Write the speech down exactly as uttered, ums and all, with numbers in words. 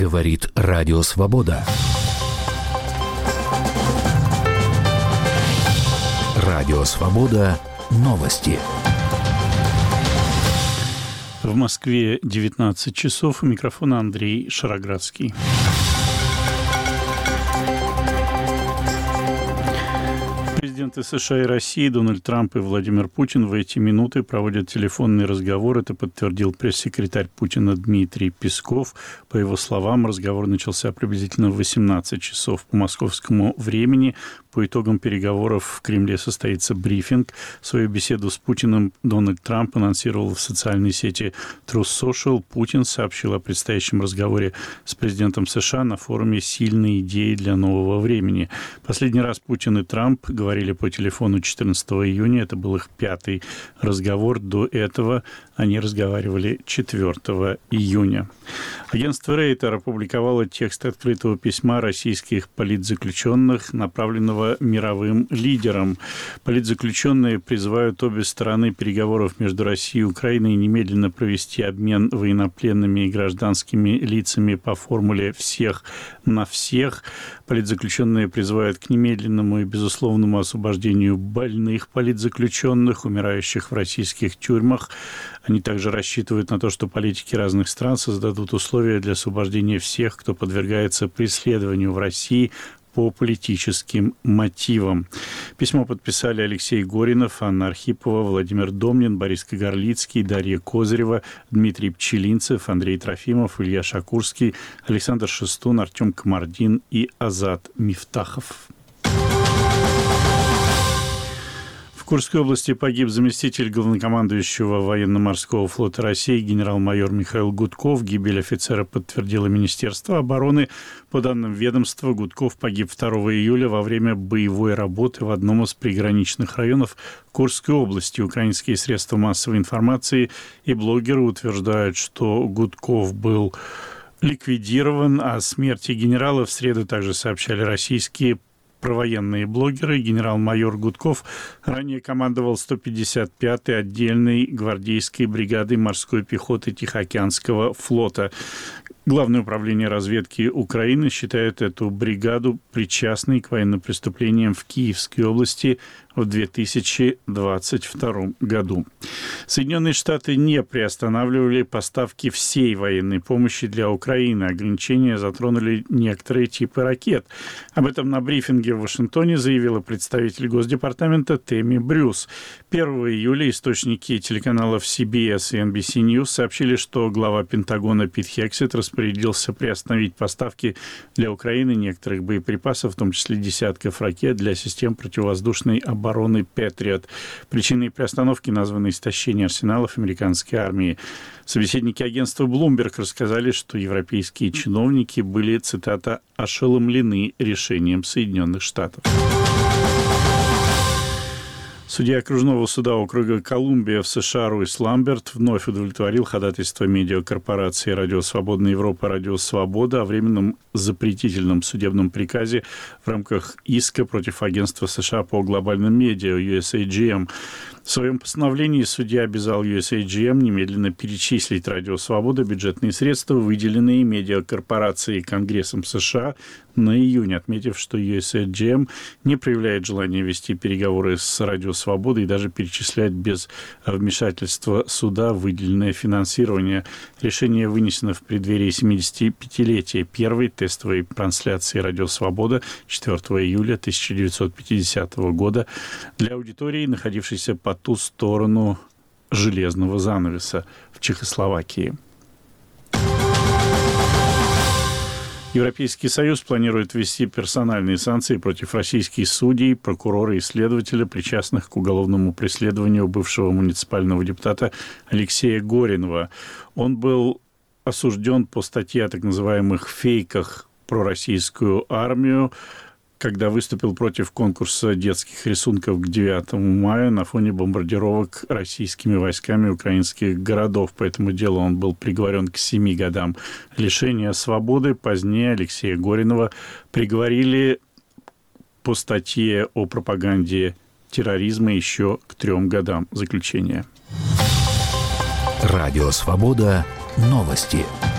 Говорит Радио Свобода. Радио Свобода. Новости. В Москве девятнадцать часов. У микрофона Андрей Шароградский. Президенты США и России Дональд Трамп и Владимир Путин в эти минуты проводят телефонный разговор. Это подтвердил пресс-секретарь Путина Дмитрий Песков. По его словам, разговор начался приблизительно в восемнадцать часов по московскому времени. По итогам переговоров в Кремле состоится брифинг. Свою беседу с Путиным Дональд Трамп анонсировал в социальной сети Truth Social. Путин сообщил о предстоящем разговоре с президентом США на форуме «Сильные идеи для нового времени». Последний раз Путин и Трамп говорили по телефону четырнадцатого июня. Это был их пятый разговор. До этого они разговаривали четвёртого июня. Агентство Рейтер опубликовало текст открытого письма российских политзаключенных, направленного мировым лидерам. Политзаключенные призывают обе стороны переговоров между Россией и Украиной немедленно провести обмен военнопленными и гражданскими лицами по формуле «всех на всех». Политзаключенные призывают к немедленному и безусловному освобождению больных политзаключенных, умирающих в российских тюрьмах. Они также рассчитывают на то, что политики разных стран создадут условия для освобождения всех, кто подвергается преследованию в России по политическим мотивам. Письмо подписали Алексей Горинов, Анна Архипова, Владимир Домнин, Борис Кагарлицкий, Дарья Козырева, Дмитрий Пчелинцев, Андрей Трофимов, Илья Шакурский, Александр Шестун, Артем Комардин и Азат Мифтахов. В Курской области погиб заместитель главнокомандующего военно-морского флота России генерал-майор Михаил Гудков. Гибель офицера подтвердило Министерство обороны. По данным ведомства, Гудков погиб второго июля во время боевой работы в одном из приграничных районов Курской области. Украинские средства массовой информации и блогеры утверждают, что Гудков был ликвидирован. О смерти генерала в среду также сообщали российские провоенные блогеры. Генерал-майор Гудков ранее командовал сто пятьдесят пятой отдельной гвардейской бригадой морской пехоты Тихоокеанского флота. Главное управление разведки Украины считает эту бригаду причастной к военным преступлениям в Киевской области в две тысячи двадцать втором году. Соединенные Штаты не приостанавливали поставки всей военной помощи для Украины. Ограничения затронули некоторые типы ракет. Об этом на брифинге в Вашингтоне заявила представитель Госдепартамента Тэмми Брюс. первого июля источники телеканалов си би эс и эн би си News сообщили, что глава Пентагона Пит Хексет распорядился приостановить поставки для Украины некоторых боеприпасов, в том числе десятков ракет для систем противовоздушной обороны. обороны «Патриот». Причиной приостановки названо истощение арсеналов американской армии. Собеседники агентства Bloomberg рассказали, что европейские чиновники были, цитата, «ошеломлены решением Соединенных Штатов». Судья окружного суда округа Колумбия в США Руис Ламберт вновь удовлетворил ходатайство медиакорпорации «Радио Свободная Европа» «Радио Свобода» о временном запретительном судебном приказе в рамках иска против агентства США по глобальным медиа ю эс эй джи эм. В своем постановлении судья обязал ю эс эй джи эм немедленно перечислить «Радио Свобода» бюджетные средства, выделенные медиакорпорацией Конгрессом США на июнь, отметив, что ю эс эй джи эм не проявляет желания вести переговоры с «Радио Свобода» и даже перечислять без вмешательства суда выделенное финансирование. Решение вынесено в преддверии семидесятипятилетия первой тестовой трансляции «Радио Свобода» четвёртого июля тысяча девятьсот пятидесятого года для аудитории, находившейся по ту сторону железного занавеса в Чехословакии. Европейский Союз планирует ввести персональные санкции против российских судей, прокурора и следователя, причастных к уголовному преследованию бывшего муниципального депутата Алексея Горинова. Он был осужден по статье о так называемых фейках про российскую армию, когда выступил против конкурса детских рисунков к девятому мая на фоне бомбардировок российскими войсками украинских городов. По этому делу он был приговорен к семи годам лишения свободы. Позднее Алексея Горинова приговорили по статье о пропаганде терроризма еще к трем годам заключения. Радио Свобода. Новости.